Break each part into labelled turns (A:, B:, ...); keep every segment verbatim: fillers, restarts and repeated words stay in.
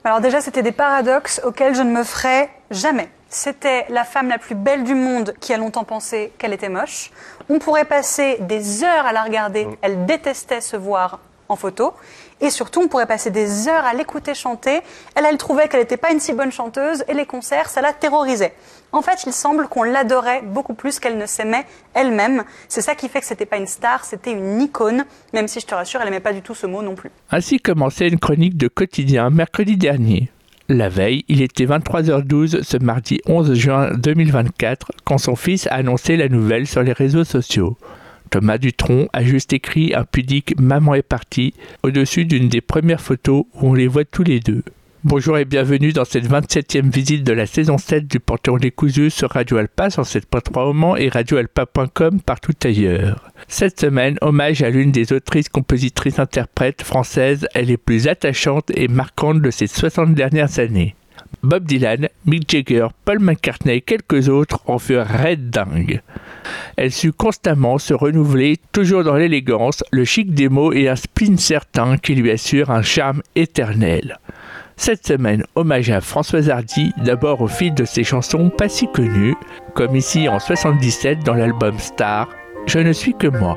A: Alors déjà, c'était des paradoxes auxquels je ne me ferai jamais. C'était la femme la plus belle du monde qui a longtemps pensé qu'elle était moche. On pourrait passer des heures à la regarder. Elle détestait se voir en photo. Et surtout, on pourrait passer des heures à l'écouter chanter. Elle, elle trouvait qu'elle n'était pas une si bonne chanteuse. Et les concerts, ça la terrorisait. En fait, il semble qu'on l'adorait beaucoup plus qu'elle ne s'aimait elle-même. C'est ça qui fait que c'était pas une star, c'était une icône. Même si, je te rassure, elle n'aimait pas du tout ce mot non plus.
B: Ainsi commençait une chronique de Quotidien mercredi dernier. La veille, il était vingt-trois heures douze ce mardi onze juin deux mille vingt-quatre quand son fils a annoncé la nouvelle sur les réseaux sociaux. Thomas Dutronc a juste écrit un pudique « Maman est partie » au-dessus d'une des premières photos où on les voit tous les deux. Bonjour et bienvenue dans cette vingt-septième visite de la saison sept du Panthéon décousu sur Radio Alpa sur sept point trois au Mans et radio alpa point com partout ailleurs. Cette semaine, hommage à l'une des autrices, compositrices, interprètes françaises les plus attachantes et marquantes de ces soixante dernières années. Bob Dylan, Mick Jagger, Paul McCartney et quelques autres en furent raides dingues. Elle sut constamment se renouveler, toujours dans l'élégance, le chic des mots et un spleen certain qui lui assure un charme éternel. Cette semaine, hommage à Françoise Hardy, d'abord au fil de ses chansons pas si connues, comme ici en soixante-dix-sept dans l'album Star, Je ne suis que moi.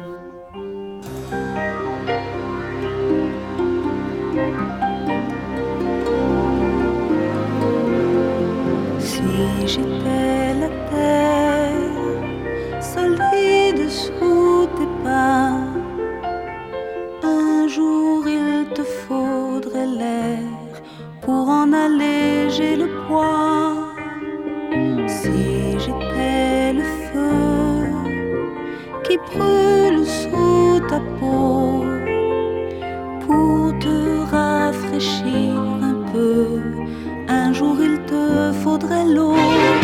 C: Si j'étais la terre, solide sous tes pas, un jour il te faudrait l'air pour en alléger le poids. Si j'étais le feu qui brûle sous ta peau pour te rafraîchir un peu, un jour il te faudrait l'eau.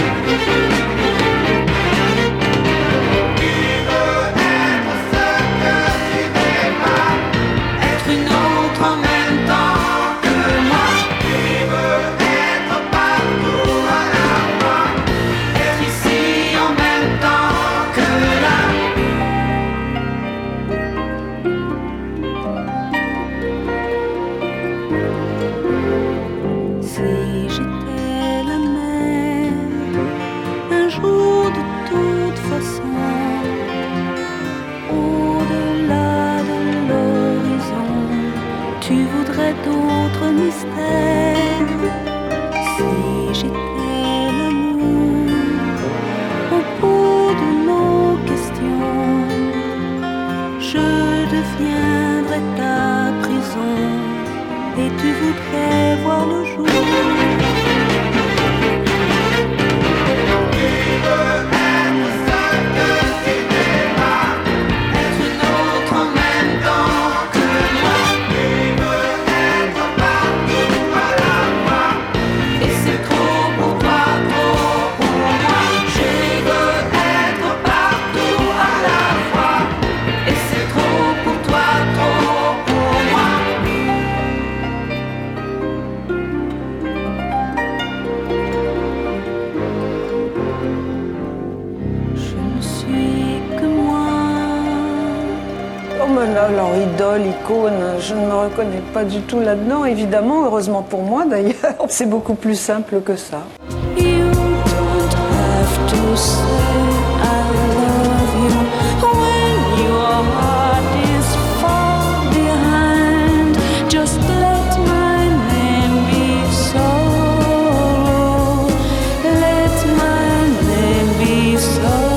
C: D'autres mystères. Si j'étais l'amour au bout de nos questions, je deviendrais ta prison et tu voudrais voir le jour.
D: Alors, idole, icône, je ne me reconnais pas du tout là-dedans, évidemment, heureusement pour moi d'ailleurs. C'est beaucoup plus simple que ça.
C: You don't have to say I love you when your heart is far behind. Just let my name be sorrow. Let my name be sorrow.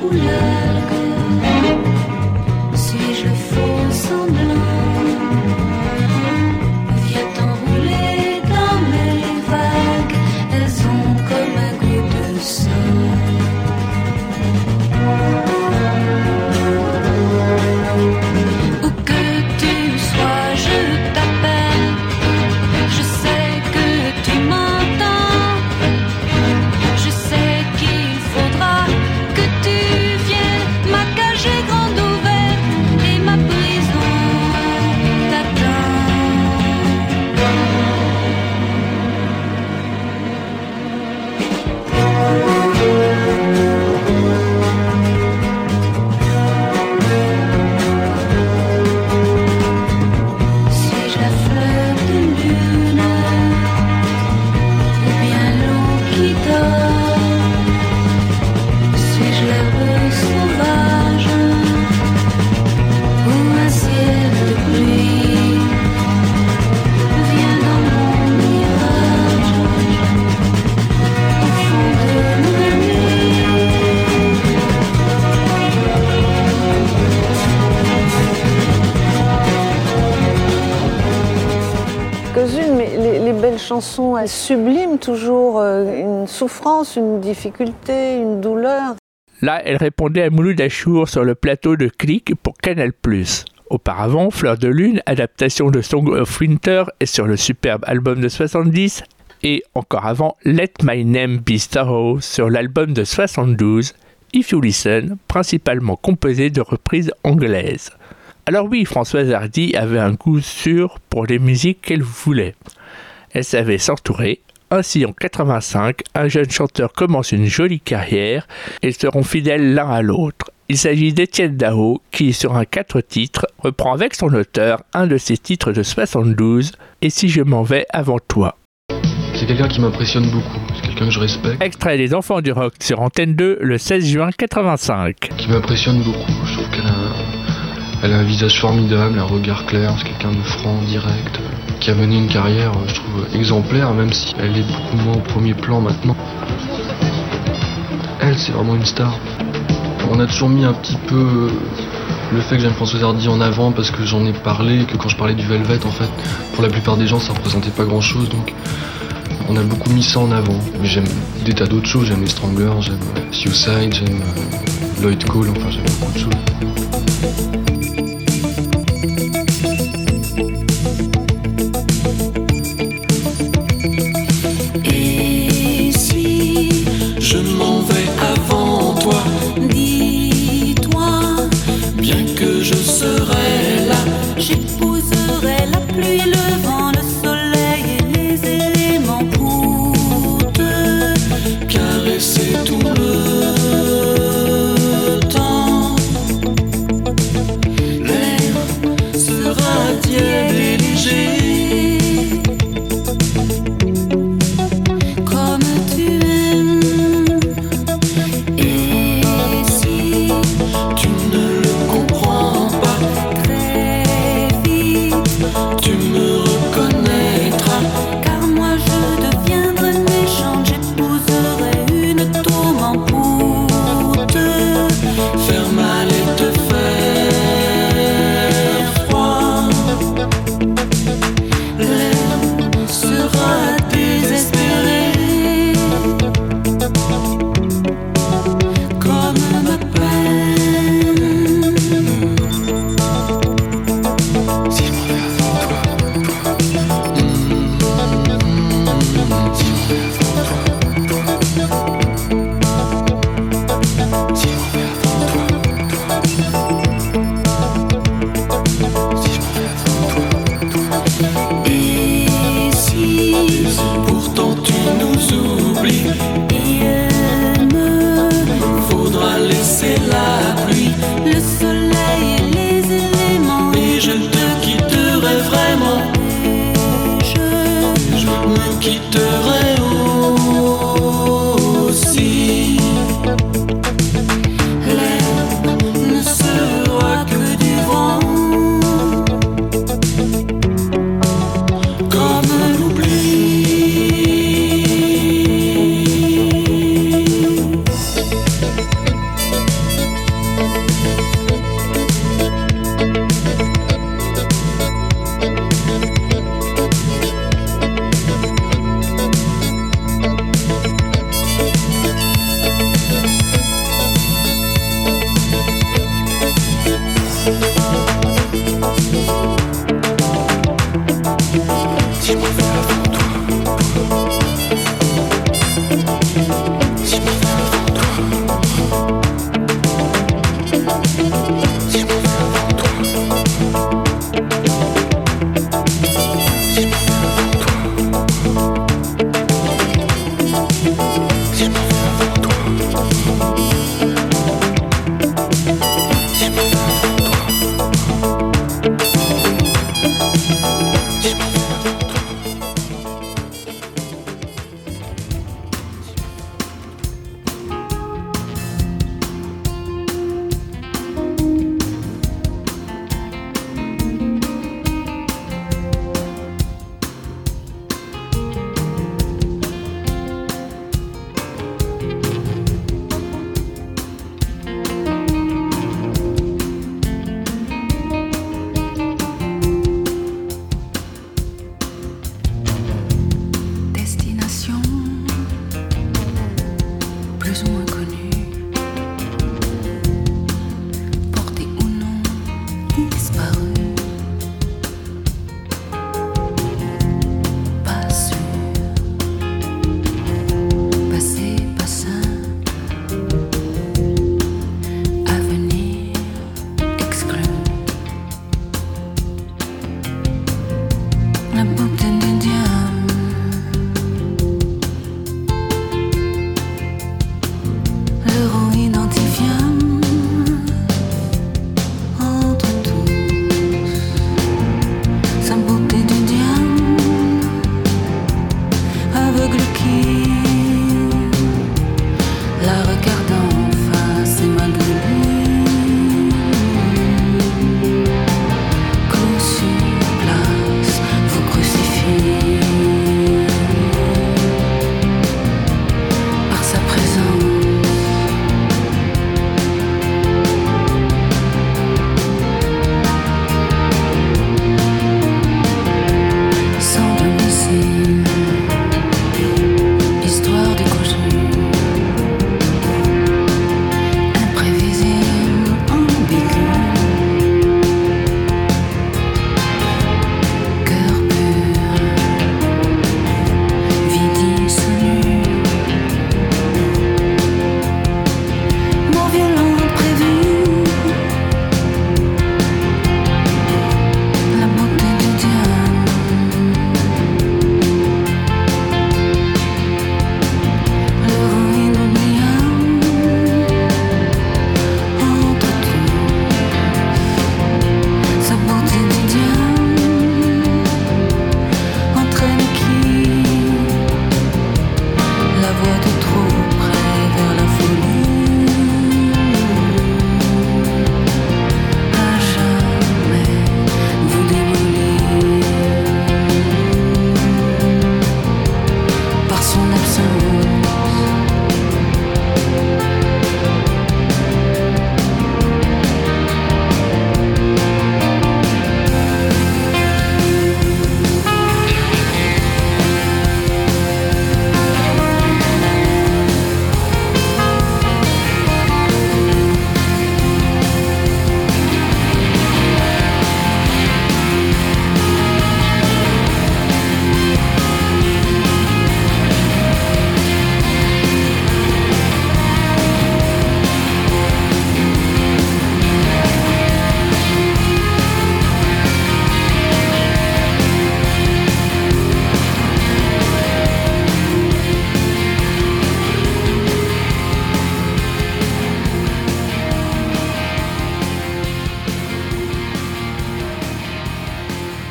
C: ou l'algue? Suis-je le faux semblant? Viens t'enrouler dans mes vagues, elles ont comme un goût de sang. Où que tu sois, je t'appelle, je sais que tu m'entends, je sais qu'il faudra que tu viennes, ma cage est grande ouverte et ma prison t'attend. Suis-je la fleur de lune ou bien l'eau qui dort? Suis-je l'herbe sauvage ou un ciel de pluie? Viens dans mon mirage, au fond de ma nuit.
D: Quelques-unes, mais les, les belles chansons, elles subliment toujours euh, une souffrance, une difficulté, une douleur.
B: Là, elle répondait à Mouloud Achour sur le plateau de Click pour Canal plus. Auparavant, Fleur de Lune, adaptation de Song of Winter, est sur le superbe album de soixante-dix, et encore avant, Let My Name Be Sorrow sur l'album de soixante-douze, If You Listen, principalement composé de reprises anglaises. Alors oui, Françoise Hardy avait un goût sûr pour les musiques qu'elle voulait. Elle savait s'entourer. Ainsi, en quatre-vingt-cinq, un jeune chanteur commence une jolie carrière et ils seront fidèles l'un à l'autre. Il s'agit d'Étienne Dao qui, sur un quatre titres, reprend avec son auteur un de ses titres de soixante-douze, « Et si je m'en vais avant toi ».
E: C'est quelqu'un qui m'impressionne beaucoup, c'est quelqu'un que je respecte,
B: Extrait des Enfants du Rock sur Antenne deux le seize juin quatre-vingt-cinq.
E: qui m'impressionne beaucoup. Je trouve qu'elle a, elle a un visage formidable, un regard clair, c'est quelqu'un de franc, direct, qui a mené une carrière, je trouve, exemplaire, même si elle est beaucoup moins au premier plan maintenant. Elle, c'est vraiment une star. On a toujours mis un petit peu le fait que j'aime Françoise Hardy en avant parce que j'en ai parlé, que quand je parlais du Velvet, en fait, pour la plupart des gens, ça représentait pas grand-chose, donc on a beaucoup mis ça en avant. Mais j'aime des tas d'autres choses, j'aime les Stranglers, j'aime Suicide, j'aime euh, Lloyd Cole, enfin j'aime beaucoup de choses.
C: Et si je m'en vais avant toi, dis-toi, bien que je serai là, j'épouserai la pluie, le vent, le soleil et les éléments pour te caresser tout le temps. L'air sera tiède et léger, comme tu aimes. Et si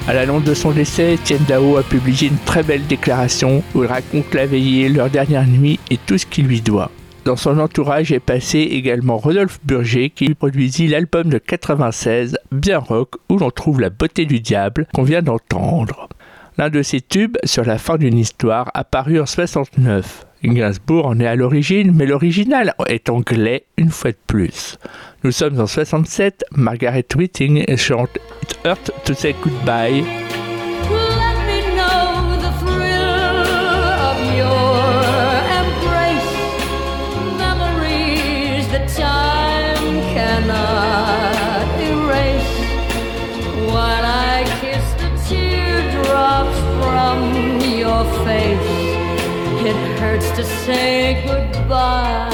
B: À l'annonce de son décès, Tian Dao a publié une très belle déclaration où il raconte la veillée, leur dernière nuit et tout ce qu'il lui doit. Dans son entourage est passé également Rodolphe Burger qui lui produisit l'album de quatre-vingt-seize, Bien Rock, où l'on trouve La beauté du diable qu'on vient d'entendre. L'un de ses tubes, Sur la fin d'une histoire, apparu en soixante-neuf. Gainsbourg en est à l'origine, mais l'original est anglais une fois de plus. Nous sommes en soixante-sept, Margaret Whiting chante It Hurt to Say Goodbye.
C: Let me know the thrill of your embrace, memories that time cannot erase. While I kiss the teardrops from your face, it hurts to say goodbye.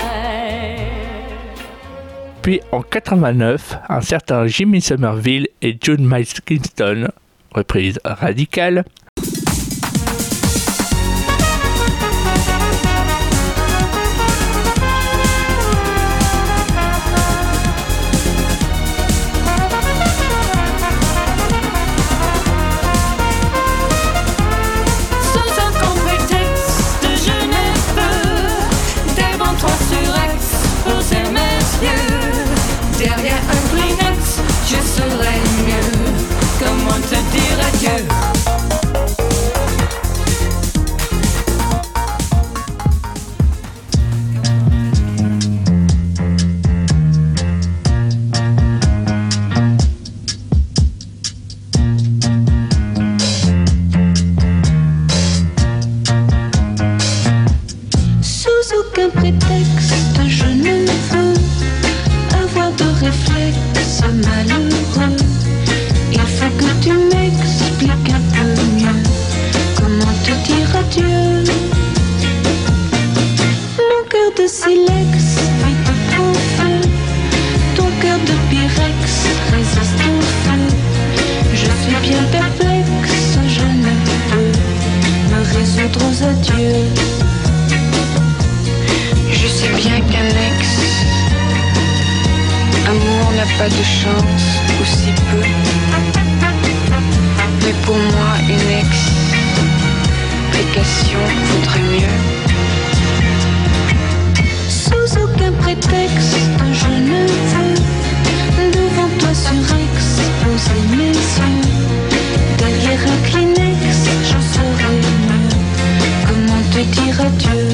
B: Puis en quatre-vingt-neuf, un certain Jimmy Somerville et June Miles Kingston, reprise radicale.
C: Derrière un Kleenex, je serai mieux. Comment te dire adieu?
F: Sous aucun prétexte, je ne veux avoir de réflexe malheureux. Il faut que tu m'expliques un peu mieux comment te dire adieu. Mon cœur de silex vit au feu, ton cœur de pyrex résiste au feu. Je suis bien perplexe, je ne peux me résoudre aux adieux. Je sais bien qu'un ex amour n'a pas de chance, ou si peu. Mais pour moi, une explication vaudrait mieux. Sous aucun prétexte, je ne veux devant toi surex poser mes yeux. Derrière un Kleenex, j'en saurais mieux comment te dire adieu.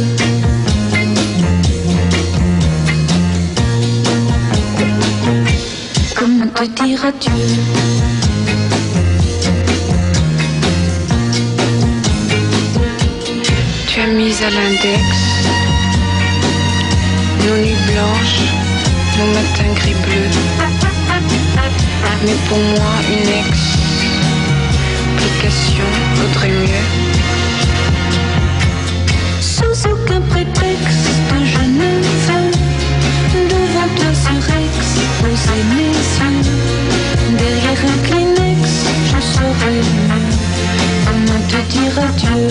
F: Comment te dire adieu? Tu as mis à l'index nos nuits blanches, nos matins gris-bleus. Mais pour moi, une explication vaudrait mieux. Sans aucun prétexte, je ne veux devant toi surex poser mes yeux. Derrière un Kleenex, je saurais mieux comment te dire adieu.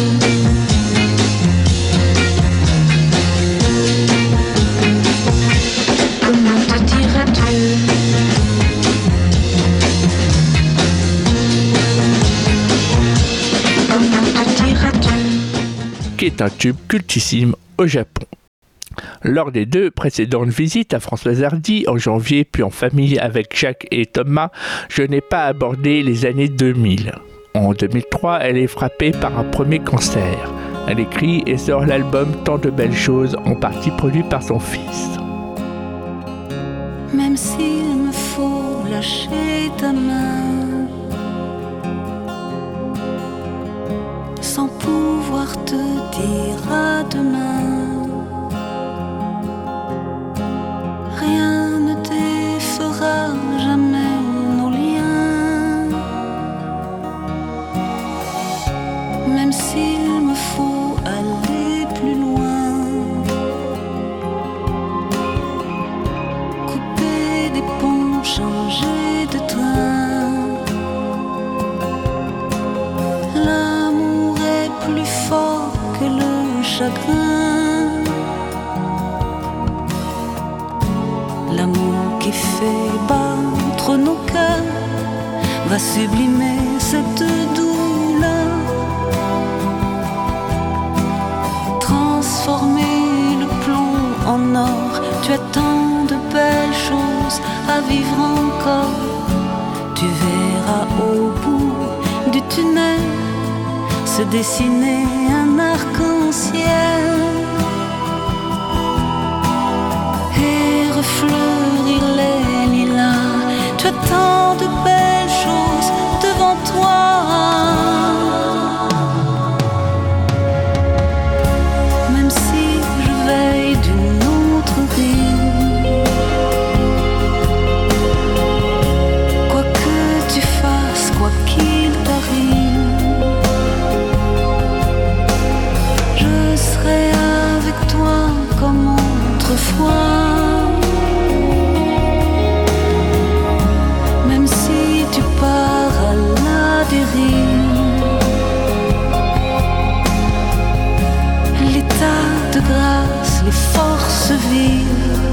F: Comment te dire adieu? Comment te dire adieu?
B: Qui est un tube cultissime au Japon. Lors des deux précédentes visites à Françoise Hardy, en janvier puis en famille avec Jacques et Thomas, je n'ai pas abordé les années deux mille. En deux mille trois, elle est frappée par un premier cancer. Elle écrit et sort l'album Tant de belles choses, en partie produit par son fils.
C: Même s'il me faut lâcher ta main, sans pouvoir te dire à demain, rien ne défera jamais nos liens. Même s'il me faut aller plus loin, couper des ponts, changer de train, l'amour est plus fort que le chagrin. L'amour qui fait battre nos cœurs va sublimer cette douleur, transformer le plomb en or. Tu as tant de belles choses à vivre encore. Tu verras au bout du tunnel se dessiner un arc-en-ciel et refleurir les lilas. Tu as tant de belles choses devant toi. Même si je veille d'une autre rime, quoi que tu fasses, quoi qu'il t'arrive, je serai avec toi comme autrefois. Même si tu pars à la dérive, l'état de grâce, les forces vives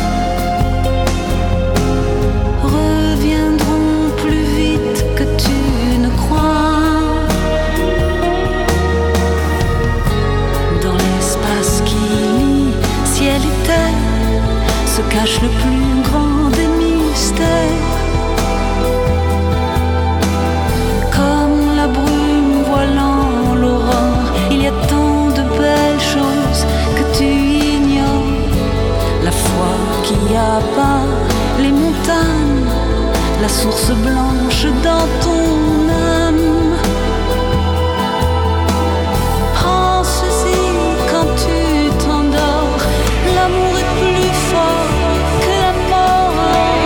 C: reviendront plus vite que tu ne crois. Dans l'espace qui lie ciel et terre se cache le plus grand des mystères. Comme la brume voilant l'aurore, il y a tant de belles choses que tu ignores. La foi qui abat les montagnes, la source blanche dans ton âme. Pense-y quand tu t'endors, l'amour est plus fort que la mort.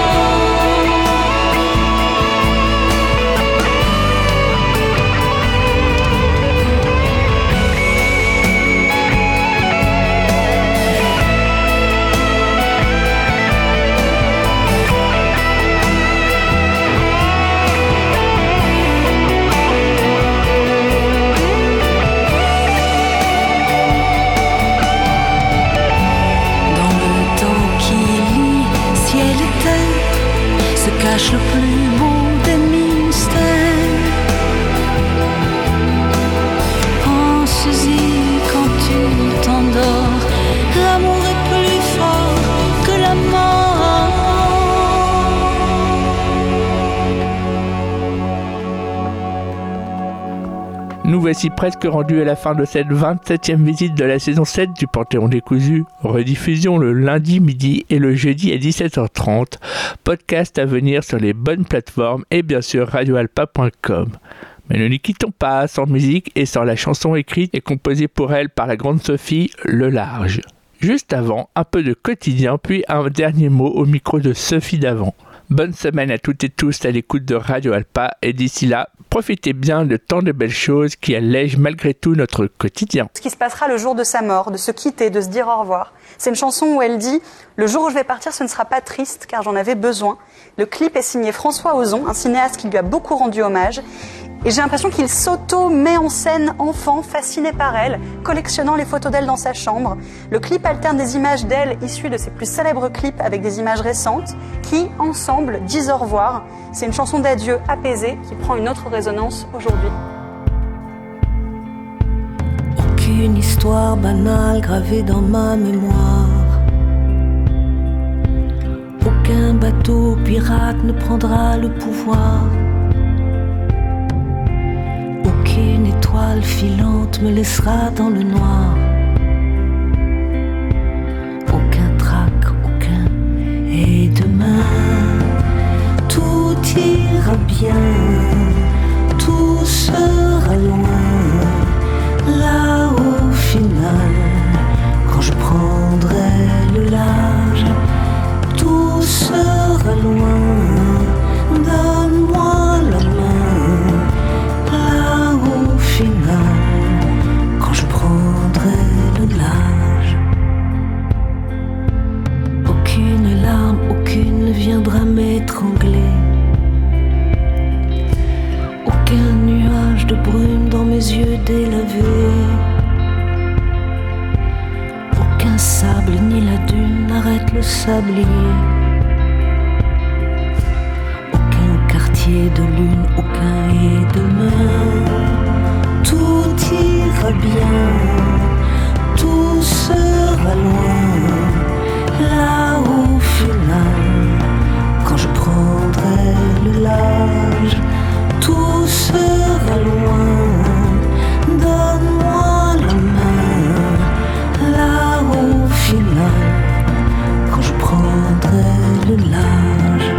C: Le plus beau des mystères. Pense-y quand tu t'endors, l'amour est plus fort que la mort.
B: Nous voici presque rendus à la fin de cette vingt-septième visite de la saison sept du Panthéon décousu. Rediffusion le lundi midi et le jeudi à dix-sept heures trente. Podcast à venir sur les bonnes plateformes et bien sûr radio alpa point com. Mais ne nous quittons pas sans musique et sans la chanson écrite et composée pour elle par la grande Sophie, Le Large. Juste avant, un peu de quotidien, puis un dernier mot au micro de Sophie Davant. Bonne semaine à toutes et tous à l'écoute de Radio Alpa et d'ici là, profitez bien de tant de belles choses qui allègent malgré tout notre quotidien.
A: Ce qui se passera le jour de sa mort, de se quitter, de se dire au revoir. C'est une chanson où elle dit « Le jour où je vais partir, ce ne sera pas triste car j'en avais besoin ». Le clip est signé François Ozon, un cinéaste qui lui a beaucoup rendu hommage. Et j'ai l'impression qu'il s'auto-met en scène enfant, fasciné par elle, collectionnant les photos d'elle dans sa chambre. Le clip alterne des images d'elle issues de ses plus célèbres clips avec des images récentes qui, ensemble, disent au revoir. C'est une chanson d'adieu apaisée qui prend une autre résonance aujourd'hui.
C: Aucune histoire banale gravée dans ma mémoire. Aucun bateau pirate ne prendra le pouvoir. Aucune étoile filante me laissera dans le noir. Aucun trac, aucun. Et demain, tout ira bien, tout sera loin. Là au final, quand je prendrai le large, tout sera loin. Donne-moi la main. Là au final, quand je prendrai le large, aucune larme, aucune ne viendra m'étrangler. Aucun nuage de brume dans mes yeux délavés. Aucun sable ni la dune n'arrête le sablier. Aucun quartier de lune aucun et demain. Tout ira bien, tout sera loin, là au final, quand je prendrai le large, tout sera loin. Donne-moi la main, là au final, quand je prendrai le large.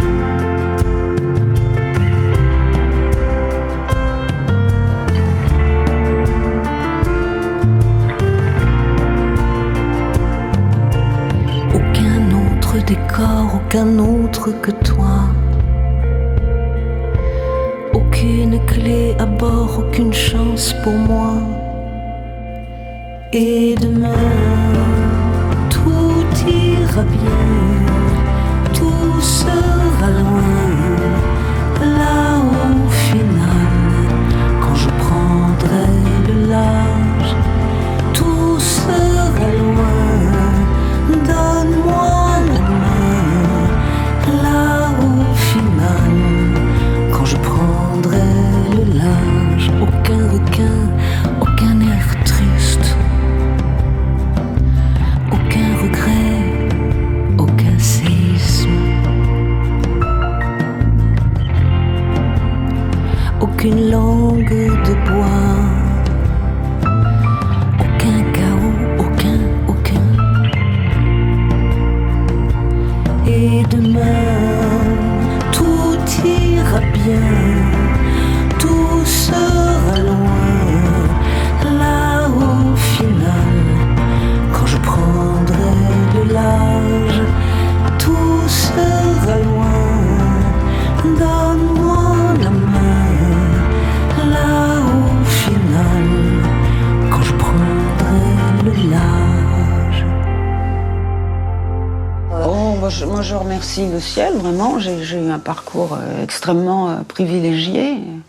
C: Aucun autre décor, aucun autre que toi. Aucune clé à bord, aucune chance pour moi. Et demain, tout ira bien, tout sera loin, là au final, quand je prendrai le large, tout sera loin, donne-moi la main, là au final, quand je prendrai le large, aucun requin, aucun air triste, aucun regret, aucun séisme, aucune langue de bois, aucun chaos, aucun, aucun. Et demain, tout ira bien, tout sera loin, là au final, quand je prendrai le large, tout sera loin, donne-moi la main, là au final, quand je prendrai le large.
D: Oh, moi, je, moi je remercie le ciel, vraiment. J'ai, j'ai eu un parcours euh, extrêmement euh, privilégié.